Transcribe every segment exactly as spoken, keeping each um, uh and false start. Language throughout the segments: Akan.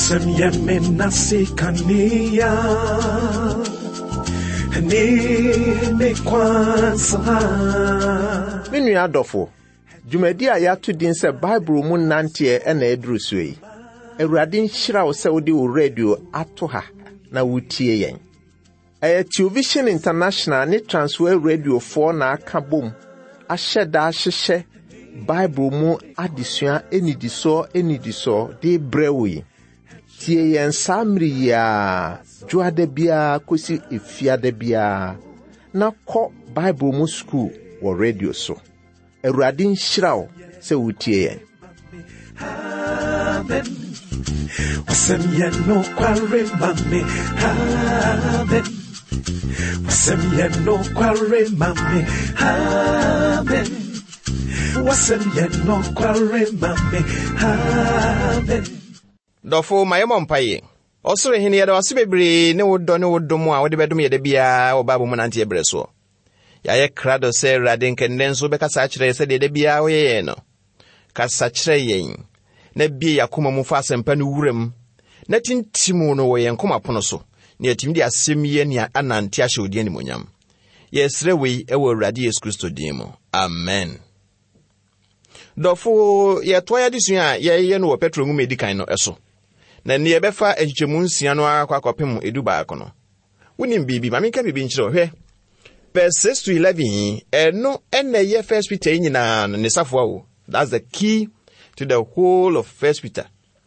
Wasemye menasikania ni me kwansa. Minu adofo Jumedi a yatu din se Bible mu nante e na eduru so yi. Awurade nhyira wo se wo de wo radio ato ha na wutie yen. Eye Television International ni Transworld Radio four na aka bom. Ahyeda ahyehye Bible mu adesua enidiso enidiso de brewi. Tie yen samri ya juade bia kosi efiade bia na ko Bible mu school wo radio so. Awurade nhyira wo se wutie yen. Amen. Wasemye no kware mame. Amen. Wasemye no kware mame. Amen. Wasemye no kware mame. Amen. Dofo mayemo mpaye. Osoro hene yeda wase bebre ne wodo ne wodomo a wode bedom yeda bia obabo mu nante ebreso. Ya ye krado se rade nkenden so be kasa kire se de bia wo ye no. Kasa kire yen. Na bia yakoma mu fa asempa no wuram. Na tintimu no wo yen koma pono so. Ne atim de asemye ne anante ahye odi animonyam. Ye srewe ewo Awurade Yesu Kristo din mu. Amen. Dofo ye toya disua ye ye no wo petro mu medikan no eso. Na ne yebefa echichemu nsia no akwa akopem eduba akono. Wonim bibi ma menka bibi nkyere hwe. Verse six to eleven eno ene ye First Peter nyina ne safo awo. That's the key to the whole of First Peter.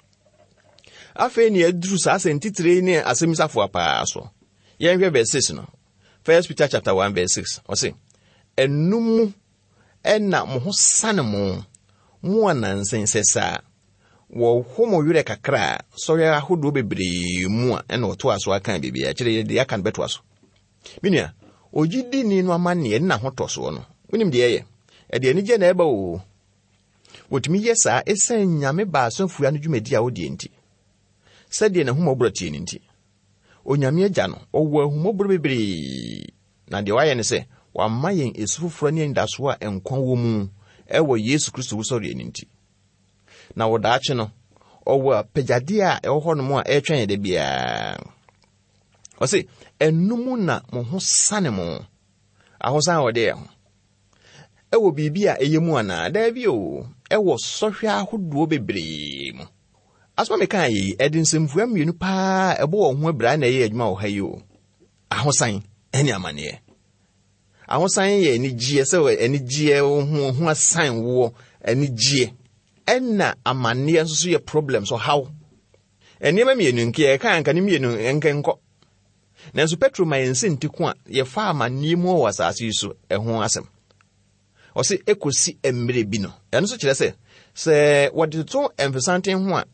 Afe ni edru sa sentitire ni asem safo apa so. Ye hwe verse six no. First Peter chapter one verse six. O say enum ena mo ho sane mo mo anansen sesa. Wo homo yure kakra so ya ahodo bebre mu a ena oto aso aka bibia ya kire de aka beto aso. Minia ogidi ni no amane na ho toso no. Wonim de ye. E de ani je na eba o. Wotumi yesa esen nyame ba so fuya no dwumadi a wodi enti. Sade na humobro tie ni nti. Onyame agya no owo humobro bebre. Na de waye ne se wa mayen esufufro ne ndaso a enkwan wo mu ewo Yesu Kristo wo sori ni nti. Na wodaache no owo pejade a ewo ho no mu a etwen de bia. O se enumu na mo ho sane mo. Ahosan wo de ho. Ewo bibia eyemu ana da bi o. Ewo sohwe ahodo bebre mu. Asma me kan yi edinsemfua mienu pa ebo wo ho abra na ye adwuma wo ha yi o. Ahosan eni amane. Ahosan ye ni gie se eni gie ho ho asan wo eni gie. Enna amane nso so ye problem so how. Eni ma mienu nke kan kan mienu enkenko. Nanso Petro mayense ntiku a ye fa amane mu wo asase so eho asem. O se ekosi emre bi no. Eno so kire se se wodi to emfisante ho a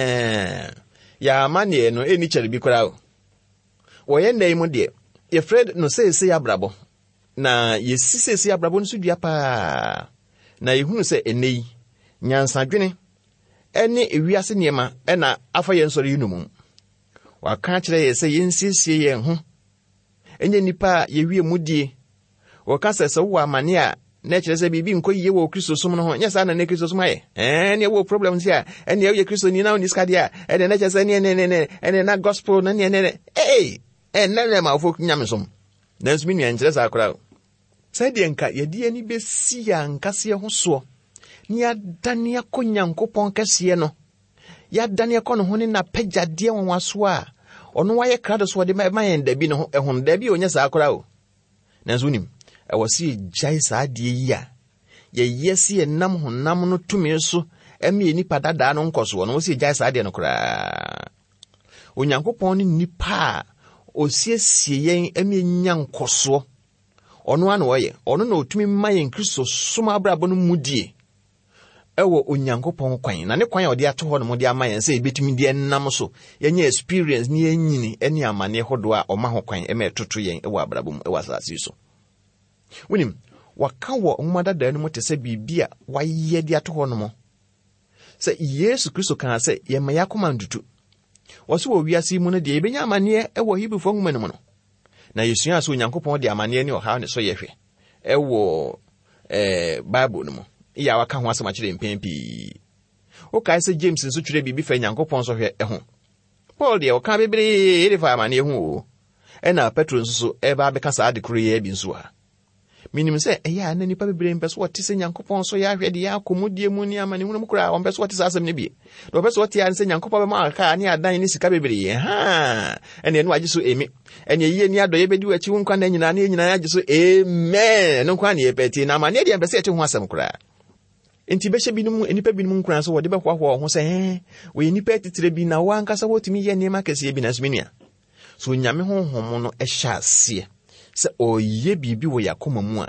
ya amane no eni kire bi kora o. Wo ye ndai mu de ye Fred no se se ya brabo. Na ye sise se ya brabo no so dua pa. Na ye hunu se enei nyansa dwene ene ewiase niema ena afa ye nsori yinum. Waka kire ye se yensiesie ye ho. Enye nipa ye wie mudie. Waka se se wo amane a na kire se bibi nko yiye wo Kristo som no ho nyesa na ne Kristo som aye eh ne wo problems here ene ye Kristo ni na oni skadia ene na kire se ne ne ne ene na gospel na ne ne eh ene na ma ofo nyame som na nsumi nua nkire sa akora sai de nka ye de ani besi ya nkase ho so ni adane akonyankopon kase no ya adane akono ho ne na pejade won waso a ono waye krado so de ma yen da bi no ehun da bi onya sa akora o na nsunim awasi jai sa de yi a ye yesi enam honam no tumi so emi nipa dada no nkoso no wasi jai sa de no kra onyankopon ni nipa osiesie yen emi nya nkoso ono ano oye ono na otumi mayen Kristo soma abrabo no mudie ewo onyankopon kwan na ne kwan a ode ato ho no mo de amayen se ebetumi de enam so yenye experience ni enyini eni amane hodo a oma ho kwan ema etoto yen ewo abrabo mu ewo asase so. Winim waka wo nwada da no motese bibia waye de ato ho no mo se Yesu Kristo kan se ye ma yakoma ndutu woso wo wiase mu no de ebenya amane ewo Hebrew nwoma no no na Yesu aso Onyankopon de amane ne oha ne so yehwe ewo eh Bible no mo iya waka ho asema kire mpempi o kai se James nso twire bibi fa Onyankopon so hwe eho Paul de o ka bebre ere fa amane hu e na Petro nso so e ba beka sa de koro ye bi nso ha minim se e ya na nipa bebre mpeso wote se Nyankopɔn so ya hwede ya komodie mu ni amane hu no kura on peso wote sa asem ne bi do peso wote ya se Nyankopɔn be ma aka ni adan ni sika bebre ha ene enu age so emi ene yiye ni adoye bedi wachi nkwa na nyina na nyina age so amen no nkwa na ye peti na amane de mpese ete ho asem kura enti behye binum enipa binum nkran so wode bekwaho ho se eh we enipa titire bi na wankasa wotumi ye nema kese bi na sumenia so nyame honhom no ehya ase se oye bibi wo yakoma mu a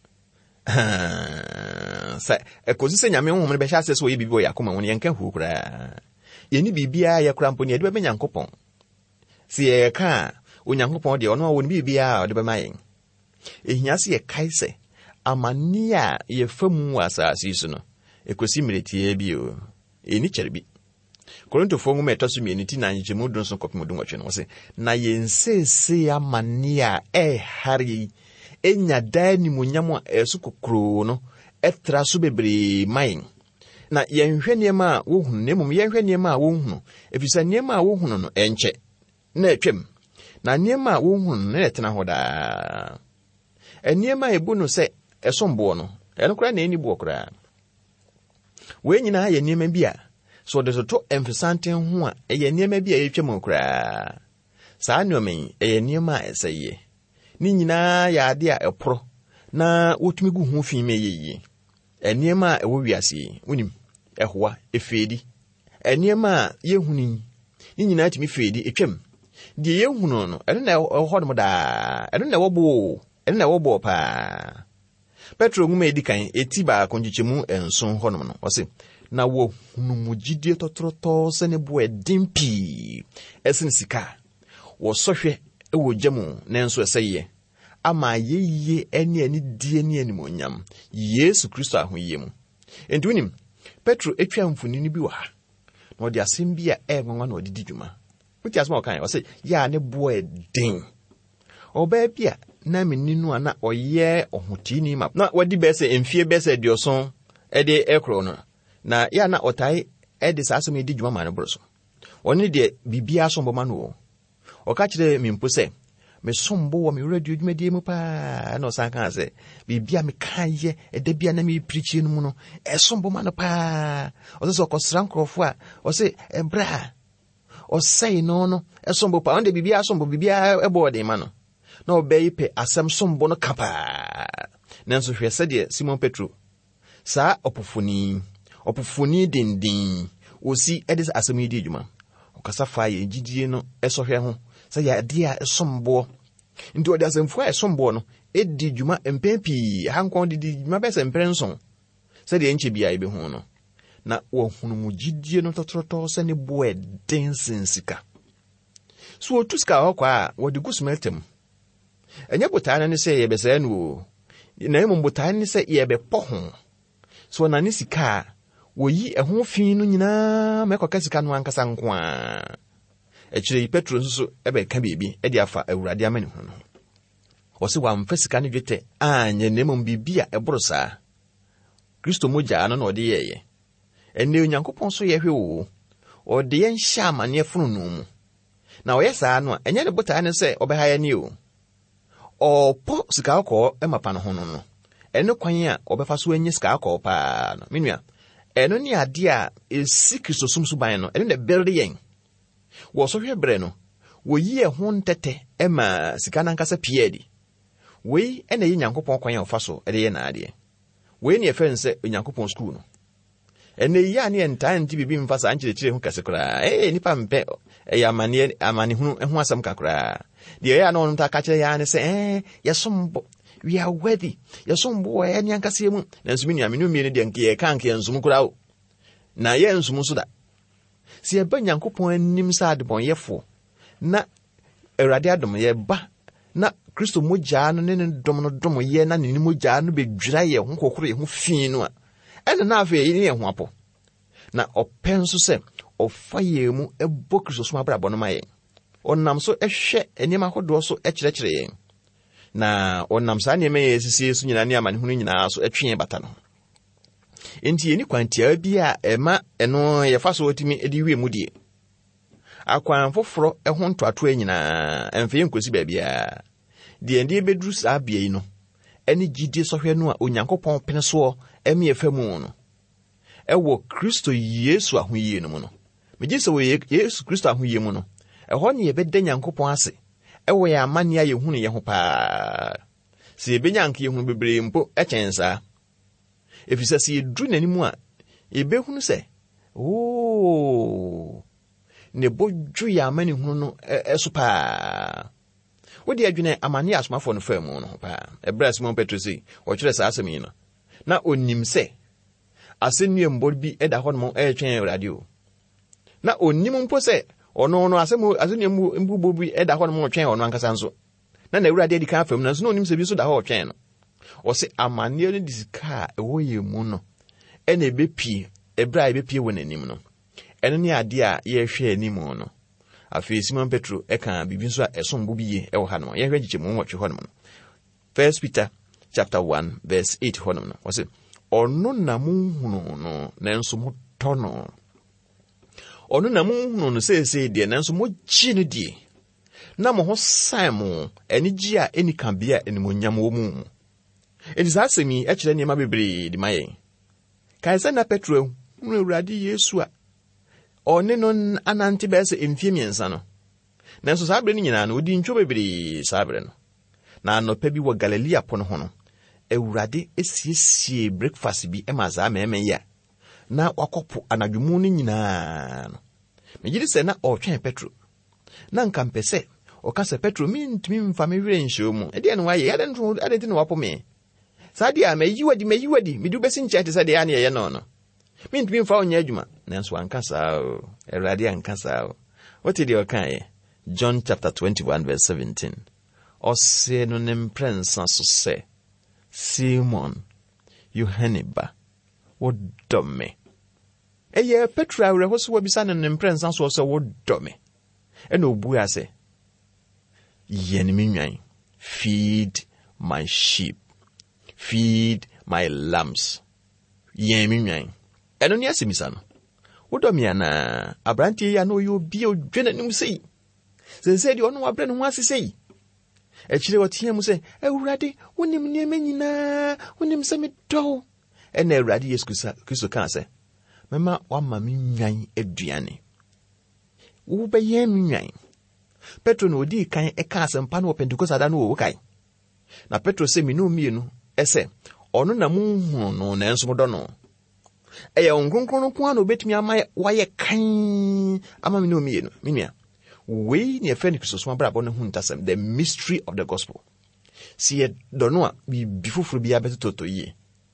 sa ekozi se nyame honhom no behya ase se oye bibi wo yakoma mu yenka hu kura ye ni bibia ya kura mponi ade be Nyankopɔn se ye ka onyankopɔn de ono wo ni bibia ode be mayen ehia se ye kaise amania ye famu asase su no ekosi mretie bi o eni kyerbi Korinto fo ngum etosu mi eniti na njemu dun so kopim dun watwe no se na yensese amania e hari enya dani munyam esu kokro no etra so bebre main na yenhwe niema wo hunu nemum yenhwe niema wo hunu efisa niema wo hunu no enche na etwem na niema wo hunu na etena hoda eniema ebu no se esombo no eno kra na eni bo kra we nyina ye niema bia so de to emphasante ho a ye niema bia ye twem kra saa nyomen ye niema eseye ni nyina ya ade a eporo na wotumi gu ho fi me yeyi eniema ewo wiase unim ehoa efedi eniema ye huni ni nyina timi fedi etwem de ye hunu no eno na eho no da eno na wobo eno na wobo pa Petro ngum edikan eti ba konjichemu enson honom no ose na wo hunu mugidie totroto se ne bo edimpi esin sika wo sohwe ewo gyamu nenso eseye ama yeye eni ani die ni animonyam Yesu Kristo ahoye mu enti unim Petro etwa mfuni ni bi wa ha na odi asem bi a enwanwa na odidi dwuma wuti asema okan ose ya ne bo edin oba bia na meninu ana oye ohutini map na wadi bese emfie bese dioson ede ekro no na ya na otai ede saso me di dwuma ma no broso oni de bibia sombo ma no o ka kire mimpo se me sombo wo me radio dwuma die mu pa na osan kan se bibia me kan ye ede bia na me preaching no mu no e sombo ma no pa o se okosra nkrofo a o se ebra o sei no no e sombo pa onde bibia sombo bibia ebo de ma no na obeipe asem sombo no kapa nanso hwe sede Simon Petro sa opofoni opofoni dindin osi edis asem yi di dwuma okasa fa ye gidie no esohwe ho sa ya dia esombo ndi odi asemfo esombo no edi dwuma empempi hankon di dwuma bese mprenson sa de enche bia ibe ho no na wo hunu mu gidie no totroto se ne bo edensin sika so otuska hokwa wo di gusmeltem enye botana ne se yebese no na emu botana ne se yebe ho so na ne sika woyi ehon fi no nyina mekoka sika no ankasa nko a ekire Petro nso ebe ka bebi e di afa awurade amane ho no wo se wa mfa sika ne dwete anye na emu bibia eborosa Kristo moja no na ode yeye enne Onyankopɔn so yehwe wo ode yen hya amane funu no mu na oyesa no enye ne botana ne se obehaya ni o opo sika akọ emapa no ho no no eno kwan a obefa so anye sika akọ pa no menua eno ni ade a esi Kristo sumsu ban no eno na build yen wo so hwe bre no wo yi ehun ntete ema sika nankasa piedi we ena yi Nyankopɔn kwan a ofa so ede ye na ade we ni efe nse Nyankopɔn school no ene yi ani entan nti bibi mfasa ankyerechire hu kase kra eh nipa mpe e ya mane amane hu ehu asam kakra de ya no nta ka kire ya ne se eh yesombo we are worthy yesombo e ni ankase mu nanso minu amenu mi ne de nke ye kan ke nsum kra o na ye nsum so da si e ba Nyankopɔn anim sa adebon yefo na Awurade adom ye ba na Kristo moja no ne ne dom no dom ye na ne moja no bedwira ye hu kokoro ye hu fi no a ene na afa ye ne hu apo na openso se ofa ye mu ebo Kristo so mabra bono maye onam so ehwe enema hodo so ekyerɛkyerɛ ye na onam sa ne me sisi so nyina ne amane hunu nyina so etwe bata no enti ye ni kwantia bia ema eno ye fa so otimi edi wie mu die akwan foforo ehon toato anyina emfe nkosi baabia de ende bedru saa bia yi no eni gidie sohwe no a onyankopɔn pene so emi efamu no ewo Kristo Yesu ahoyie no mu no megye se wo Yesu Kristo ahoyie mu no eho ne yebeda nyankopɔn ase ewo ya amane aye hunu ye ho pa se ebenya nka ye hunu bebre mpo echensa efisa se edru nanimu a ebehunu se oh ne bodju ya amane hunu no eso pa wodi adwene amane asomafo no famu no pa ebra Simon Petro sei o kire sa asemi no na onim se asenue mbor bi eda hɔ no e twen radio na onim mpo se ono no asemu asenue mbubo bi eda hɔ no twen ono ankasa nso na na awurade edi ka afam na nso no onim se bi so da hɔ twen no o se amane no disika e wo ye mu no e na ebepie ebra ebepie wɔ nanim no eno ne ade a ye hwɛ anim no afi Simon Petro eka bibi nso a esombo biye e wo ha no ye hwɛ giche mu nwɔtwe hɔ no First Peter chapter one verse eight hɔ no no o se ono na munhunu no nanso motɔ no ono na munhunu no sese de nanso mogyi no die na mo ho san mo ani gi a eni kan bia eni monyam wo mu eni saa semi e kyerɛ niema bebre di maye kai sɛ na Petro mu Awurade Yesu a one no anante bɛse emfie miensa no nanso saa bre no nyina no odi ntwo bebre saa bre no na anɔpa bi wɔ Galilea pono ho no Awurade esiesie breakfast bi ema za meme ya na wakopo anadwumu no nyina no megiri sɛ na ɔtwɛn Petro na nka mpɛsɛ ɔka sɛ Petro mintumi mfa me were nhyew mu ɛde no waye ade nto ade ti no wapo me saa de a mayiwadi mayiwadi midu besi nkyɛ te sɛ de ane yɛ no no mintumi mfa onya adwuma nanso anka saa Awurade anka saa wote de ɔka John chapter twenty-one verse seventeen ɔse no ne mprensa so sɛ Simon, Yohaniba, wodome. Eye Petro awreho so wabisa ne mprensa so so wodome. E no bu ase. Yen mi nwan. Feed my sheep. Feed my lambs. Yen mi nwan. E no ni asimisa no. Wodome ana abrantie ya no yo bi odwene nim sei. Se se di ono wabre no ho asesei. Echire wotia mu se Awurade wonim niema nyina wonim se me do ena Awurade Yesu Kristo kan se mema wama me nwan aduane wo be ye me nwan Petro no odi kan e kan se mpa no Pentecost ada no wo kan na Petro se mi no mienu ese ono na munhu no na enso do no eye onkonkron no kwa no betimi ama waye kan ama mi no mienu minia we ni efeni Kristo so mabra bono huntasem the mystery of the gospel sie dono a bi bifufuru bia betoto yi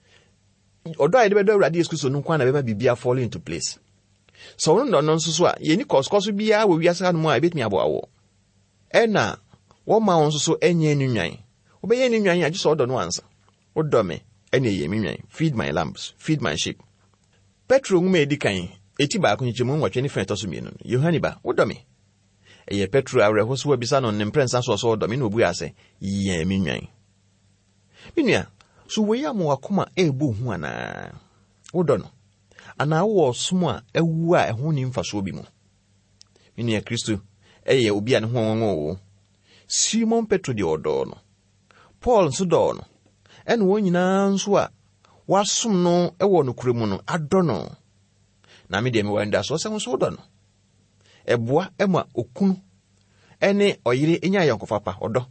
odo ayi de bedo Awurade Yesu Kristo no kwa na be bibia fall into place so no no nso so a ye ni koskoso bia wo wiase no a betimi abo awo e na wo ma won so enye ni nwan wo be ye ni nwan a ji so odo no ansa odo me ene ye mi nwan feed my lambs feed my sheep Petro ngume edikan eti ba akunyichemu nwotwe ni fen to so mienu Yohaniba odo me eye Petro awreho so wabisa no ne mprensa so so do me no bu ase ye mi nwan minua so we ya mo akoma ebu hu ana wodo no ana wo somo a ewu a eho ni mfa so bi mu minua Kristo eye obi an ho won Simon Petro de odo no Paul so do no en wo nyina nso a wasom no ewo no kuremu no ado no na me de me wanda so se ho so do no eboa ema okunu ene oyire enya yonkofa pa odo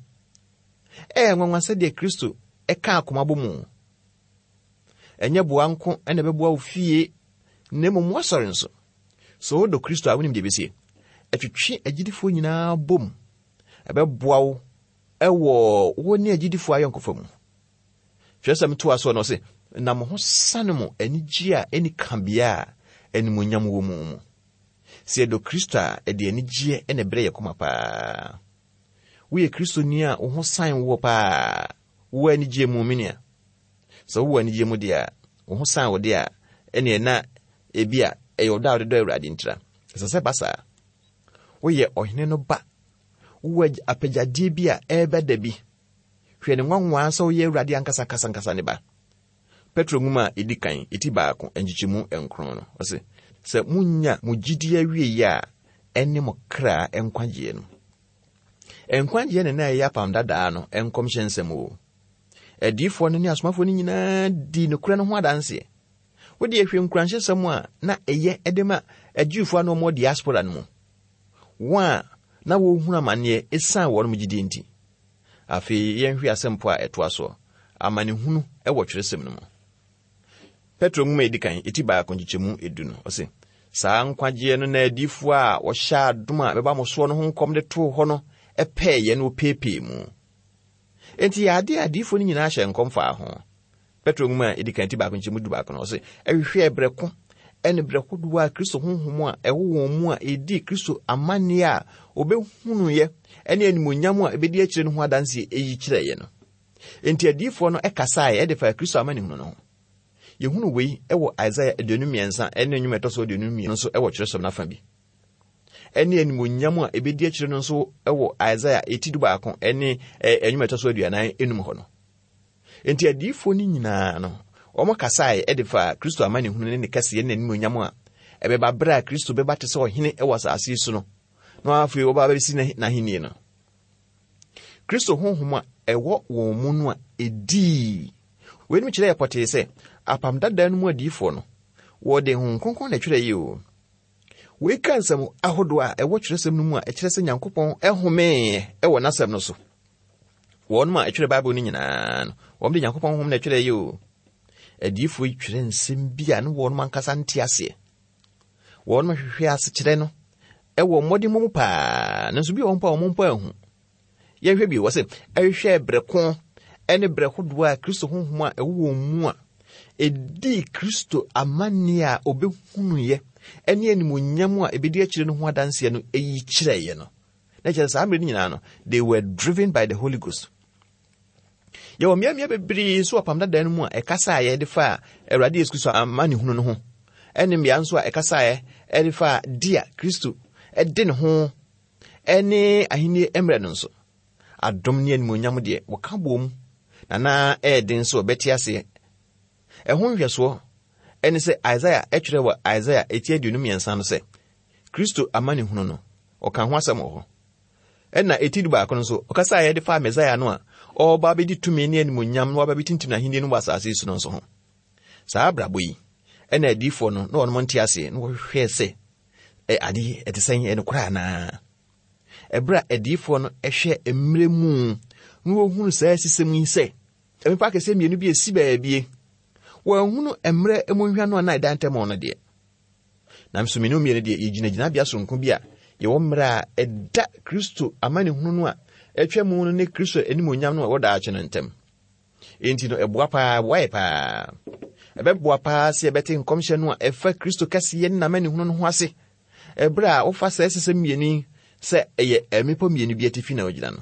e nwanwa se de Kristo e ka akoma bomu enye boa nko ene beboa ofie nemu wasore nso so do Kristo awunim de besie etwetwe agidifo nyina bom ebeboa wo ewo woni agidifo ayonkofa mu hwesem to aso no se na mo ho sanemo anigi a eni kambia eni monyam wo mu sie do Kristo a ede anigye ene bre yakoma pa wo ye Kristo ni a wo ho san wo pa wo anigye mu minia so wo anigye mu dia wo ho san wo dia ene na ebia eyoda wo do Awurade ntira sese basa wo ye ohene no ba wo apagade bia ebeda bi hwe ne nwanwa so ye Awurade ankasa kasa nkasa ne ba Petro nguma edikan eti baako enjichimu enkron no ose se munya mugidi awie ya ene mo kra enkwagye no enkwagye ne na ya pam dada no enkom hyensem o adifo no ne asomafo no nyina di no kra no ho adanse wodi ehwe nkranhye sem a na eye edema adwufo no mo diaspora no mu wa na wo hunu amane esan wo no mugidi nti afi yenhwe asempo a eto aso amane hunu e wo tweresem no mu Petro mu medikan eti ba konjichemu edu no ose saa nkwagye no na adifo a wo hya adoma beba mo so no ho nkom de to ho no epe ye no pepe mu enti ade adifo ni nyina hye nkom fa ho Petro mu edikan eti ba konjichemu du ba kono ose ehwe ebreko ene breko duwa Kristo honhom a ewo won mu a edi Kristo amane a obehunu ye ene animonyam a ebedi akire no ho adanse eyi kire ye no enti adifo no ekasa ye edefa Kristo amane hunu no yehunu wei ewo Isaiah aduonum ene nwuma etoso aduonum no so ewo kyeresom na fa bi ene animonyam a ebedi akire no so ewo Isaiah etidu baako ene enwuma etoso aduanan enum ho no enti adifo ni nyina no omo kasai edifa Kristo amane hunu ne kase ne nimonyam a ebeba bra Kristo beba tese ohene ewo asase so no no afi oba ba si na henie no Kristo honhom a ewo wo mu no a edi we ni kire yapote se apam dada no mu adifo no wo de hon konkon na twere yi o we kansam ahodo a ewo kyeresem no mu a ekire se Nyankopon ehome ewo nasem no so wo no ma etwere Bible ni nyina no wo de Nyankopon hom na twere yi o adifo twere nsem bia no wo no mankasa ntiase wo no hwehwe ase kire no ewo mmodi mum pa nanso bi wo mpa wo mpa ahu ye hwe bi wo se ehwe breko ene breko do a Kristo honhom a ewo mu a edi Kristo amane a obehunu ye ene animonyam a ebedi akire no ho adanse no eyi kire ye no na kire sa amre ni nyina no they were driven by the Holy Ghost. Yo mia mia bebri so apam dada no mu a ekasa ye de fa Awurade Yesu Kristo amane hunu no ho ene mia nso a ekasa ye de fa dia Kristo e de ne ho ene ahini emre no nso adom ne animonyam de wo ka bom na na e de nso beti ase e ho hweso ene se Isaiah e twere wa Isaiah eti aduonum yensa no se Kristo amane hunu no o ka ho asem ho ena eti du ba ko nso o kasa ye de fa Messiah no a o ba be di tumi ne animonyam no ba be tintim na hindi no basase su no nso ho saa brabo yi ena adifo no no no monte ase no hwe se e adi etesen e no kra na ebra adifo no ehwe emremu no hunu saa sisem yi se emi pa kese mienu bi esi ba bie wo hunu emre emonhwa no na idantem no de na msuminu mienu de yigina gina bia sonko bia ye wo mra eda Kristo amane hunu no a etwa mu no ne Kristo animonyam no wo da ache ntem enti no eboa pa wai pa ebeboa pa se ebete nkomhye no a efa Kristo kase ye na amane hunu no ho ase ebra wo fa sa sesem mieni se eye emipo mieni bi atifi na ogina no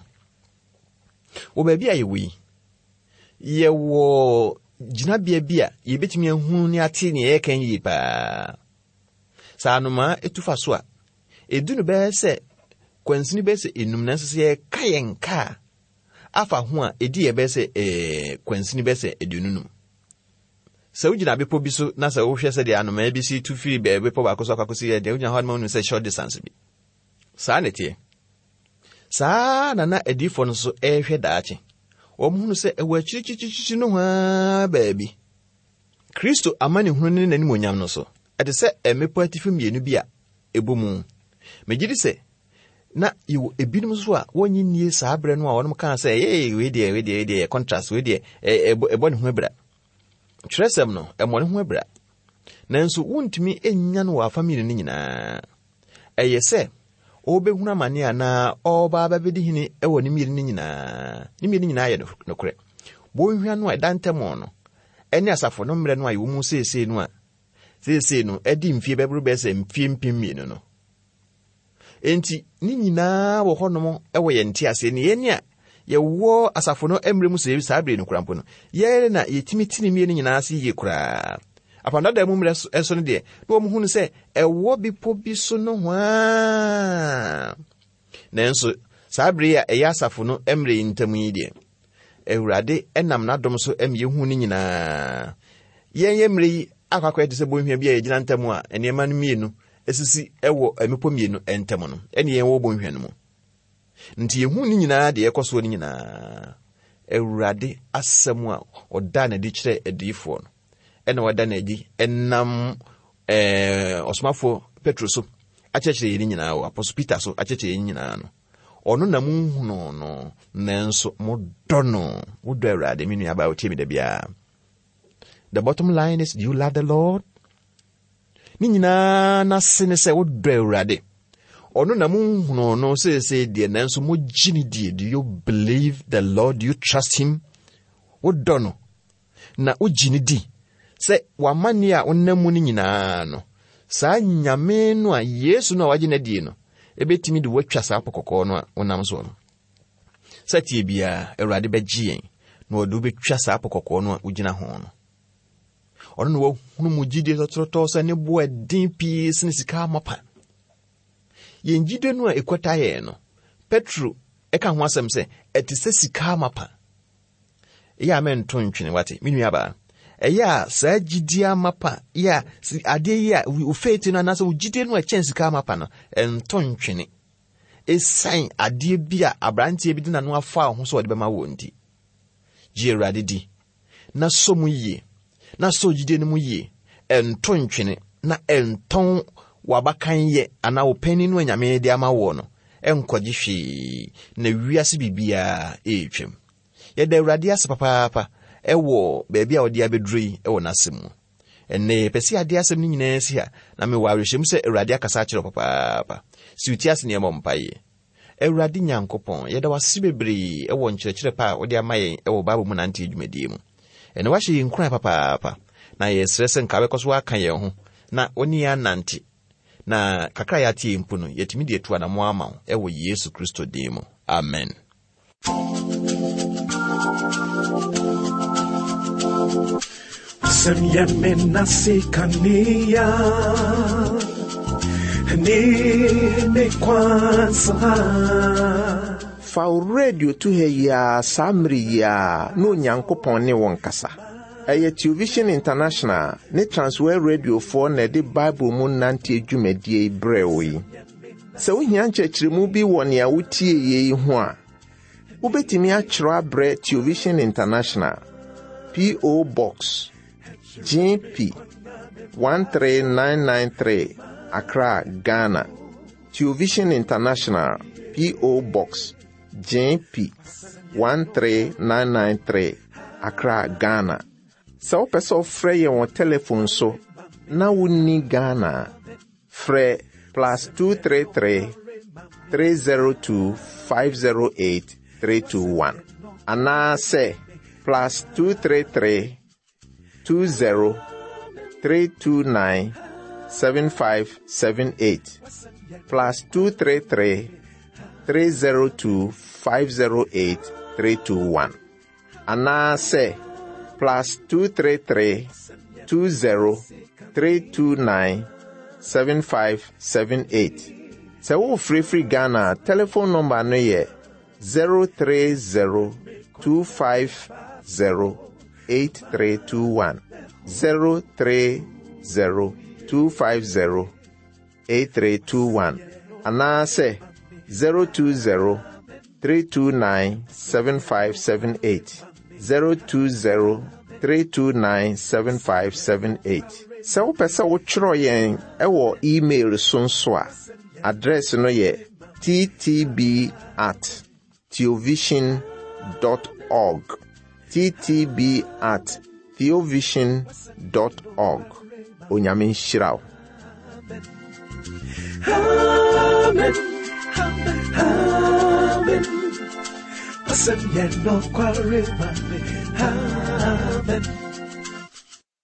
wo ba bia ye wi ye wo gina bia bia ye betimi ahunu ne ate ne ye kan yi pa sa no ma etufa so a edunu be se kwansini be se enum na nse ye kayenka afa ho a edi ye be se eh kwansini be se edununum sa ugina bepo bi so na sa wo hwe se de anoma bi si tu firi be bepo ba koso kwakosi ye de ugina ho ma nu se short distance bi sa netie sa na na edifo no so ehwe daache wo mu nu se ewa chichichichi no ha baabi Kristo amane hunu ne nani monyam no so ede se emepo atifi mienu bi a ebomu megidi se na iwo ebinum so a wonyi nie saa bre no a wonom kan se eh we de we de de contrast we de ebo ne ho ebra tresem no emo ne ho ebra nanso wuntimi enya no wa family ni nyina eye se obehunu amane a na oba babedi hini ewo ne mieri ni nyina ne mieri nyina aye no kore bo hwia no edantemo no ene asafo no mre no aye wo mu sese no a sese no edi mfie bebru be se mfie mpimmi no no enti ni nyina wo honom ewo ye nti ase ne ye ne a ye wo asafo no emre mu se sabre no kurampo no ye na yetimi tini mie ni nyina ase ye kura apanda da mu mre eso no de no mu hunu se ewo bipo bi so no hwa nenso sabre ya eya asafo no emre ntamu yi de Ewurade enam na dom so em ye hu ni nyina ye ye mre yi akwakwa de se bo hwia bia ye gina ntamu a enema no mienu esisi ewo emepo mienu entemo no ene yen wo bonhwe no mu nti yehu ni nyina de yekoso ni nyina Awurade asɛm a ɔda na de kyerɛ adiyifo no ene wada na agi enam eh osmafo Petro so akyerɛkyerɛ yɛn nyina wo Apostle Peter so akyerɛkyerɛ yɛn nyina no ɔno na munhu no no nanso modɔ no wodɔ Awurade me nua ba o tie me da bia. The bottom line is, do you love the Lord? Ni nyina na sene sɛ wodɔ Awurade ɔno na munhu no no sɛ sɛ de nanso mo gini die. Do you believe the Lord? Do you trust him? Wodɔ no na o gini di sɛ wamani a onamu ni nyina no saa nyame no a Yesu no wagye na die no ebetimi de watwa saa pokokɔ no a onam so no sɛ tie bia Awurade bɛgye yɛn na ɔde betwa saa pokokɔ no a ugina ho no ɔno no hunu mu gide tɔtɔtɔ sɛ ne bo adin pii sene sika mapa yɛn gide no a ekɔta yɛ no Petro ɛka ho asɛm sɛ ɛte sɛ sika mapa ɛyɛ amento ntwene wate me nua ba ɛyɛ saa gide mapa ya si ade ya ufeti no anase ugide no a kyɛn sika mapa no ɛnto ntwene esan ade bia abrantie bi dina no afa ho so ɔde bɛma wɔ nti gye Awurade di na so mu yie na so gide no mu yie ɛnto ntwene na ɛnton wabakan ye ana opani no anyame de ama wo no ɛnkɔgye hwee na wiase bibia ɛtwam yɛda Awurade ase papaapa ɛwɔ baabi a ɔde abedrui ɛwɔ n'asɛm enne pɛsi ade asɛm no nyinaa si ha na me wa rehyem sɛ Awurade akasa kyerɛ papaapa si uti ase ne ɛmɔ mpae Awurade Nyankopɔn yɛda wase bebree ɛwɔ nkyerɛkyerɛ pa a ɔde ama yɛn ɛwɔ Bible mu nante adwumadie mu ene wahye yɛn kura papaapa na yɛsrɛ sɛ nka bɛkɔso aka yɛn ho na oni anante na kakra ya tie mpo no yɛtimi de etu anamo ama ɛwɔ Yesu Kristo din mu amen. Semya menasi kania ni me kwansa fa radio tu he ya samri ya no Nyankopɔn ne won kasa ɛyɛ Television International ne Transworld Radio for na de Bible mu nante adwumadie brewi sɛ wo hia nkyerɛkyerɛmu bi wɔ ne a wotie yɛ ho a wobetimi akyerɛ abrɛ Television International P O Box G P one three nine nine three Accra, Ghana. Television International P O Box G P one three nine nine three Accra, Ghana. So person frɛ yɛn wɔ telephone so na wonni Ghana frɛ plus two three three three zero two five zero eight three two one ana say plus two three three two zero three two nine seven five seven eight plus two three three three zero two five zero eight three two one ana say plus two three three two zero three two nine seven five seven eight. Se wo free free Ghana telephone number no ye zero three zero two five zero eight three two one zero three zero two five zero eight three two one ana say zero two zero three two nine seven five seven eight zero two zero three two nine seven five seven eight. Se wo pesa wo kyerɛ yɛn ɛwɔ email so nso a address no yɛ t t b at theovision dot org t t b at theovision dot org. Onyame nhyira wo. Amen. Amen. Wasem yeno kware mame. Amen.